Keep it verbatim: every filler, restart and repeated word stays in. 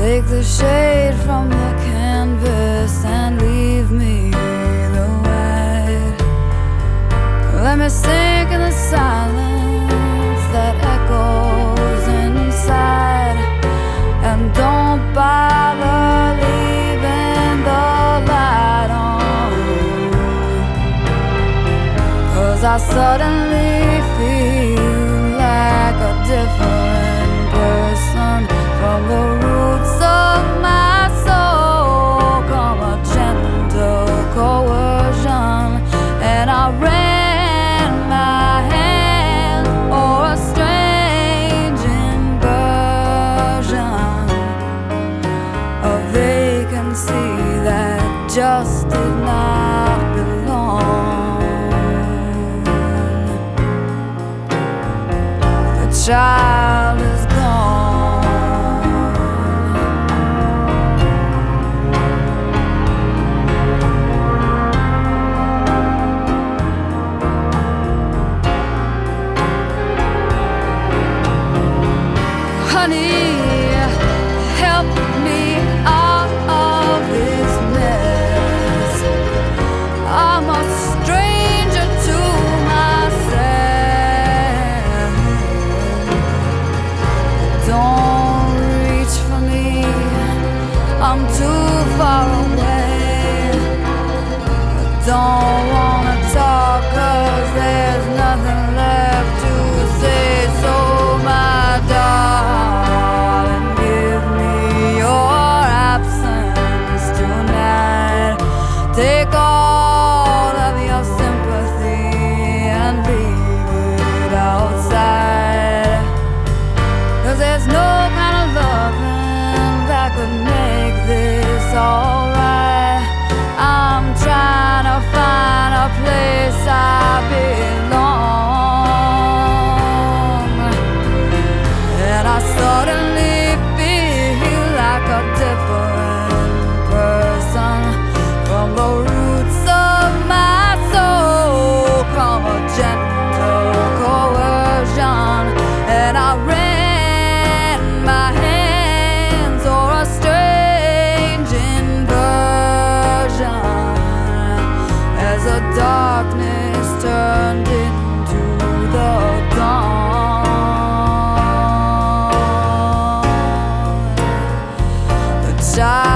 Take the shade from the canvas and leave me the white. Let me sink in the silence that echoes inside, and don't bother leaving the light on, 'cause I suddenly feel like a different person. From the roots of my soul come a gentle coercion, and I ran my hand o'er a strange inversion, a vacancy that just did not belong. The child is honey, help me out of this mess. I'm a stranger to myself. Don't reach for me, I'm too far away. Don't wanna talk 'cause there's nothing left to say. So my darling, take all of your sympathy and leave it outside, 'cause there's no kind of loving that could make this alright. I'm trying to find a place I belong, and I suddenly feel like a different person. From the roots of my soul come a gentle coercion, and I ran my hands o'er a strange inversion as the darkness turned into the dawn. The child